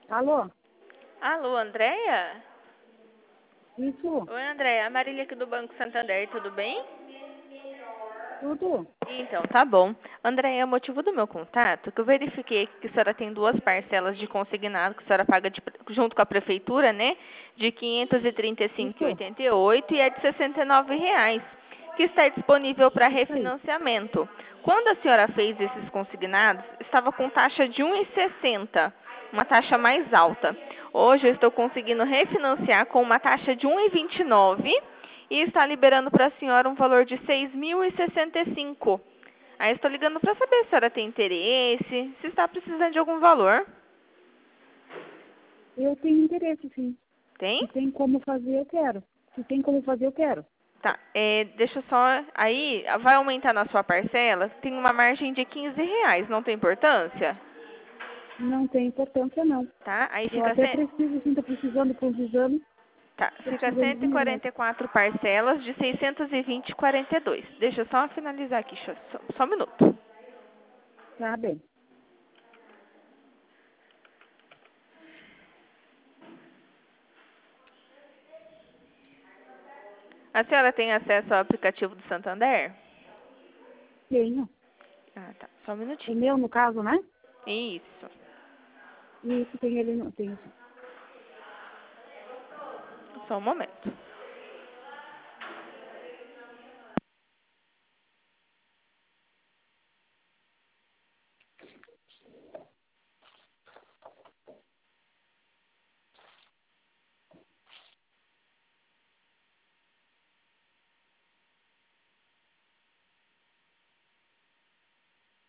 Alô? Alô, Andréia? Isso? Oi, Andréia. A Marília aqui do Banco Santander, tudo bem? Tudo? Então, tá bom. Andréia, o motivo do meu contato é que eu verifiquei que a senhora tem duas parcelas de consignado que a senhora paga junto com a prefeitura, né? De R$ Isso? 535,88 e a de R$ 69,00, que está disponível para Isso aí. refinanciamento. Quando a senhora fez esses consignados, estava com taxa de 1,60, uma taxa mais alta. Hoje eu estou conseguindo refinanciar com uma taxa de 1,29 e está liberando para a senhora um valor de 6.065. Aí estou ligando para saber se a senhora tem interesse, se está precisando de algum valor. Eu tenho interesse, sim. Tem? Se tem como fazer, eu quero. Se tem como fazer, eu quero. Tá, deixa eu só. Aí vai aumentar na sua parcela, tem uma margem de R$ 15, não tem importância? Não tem importância, não. Tá? Aí Eu fica, até preciso, sim, tô precisando para os exames. tá, Tô fica precisando de dinheiro mesmo. 144 parcelas de 620,42. Deixa eu só finalizar aqui, só um minuto. Tá bem. A senhora tem acesso ao aplicativo do Santander? Tenho. Ah, tá. Só um O minutinho. meu, no caso, né? Isso. Isso, tem ele, não tem, sim. Só um momento.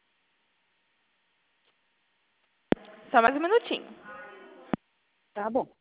Só mais um minutinho. Tá bom.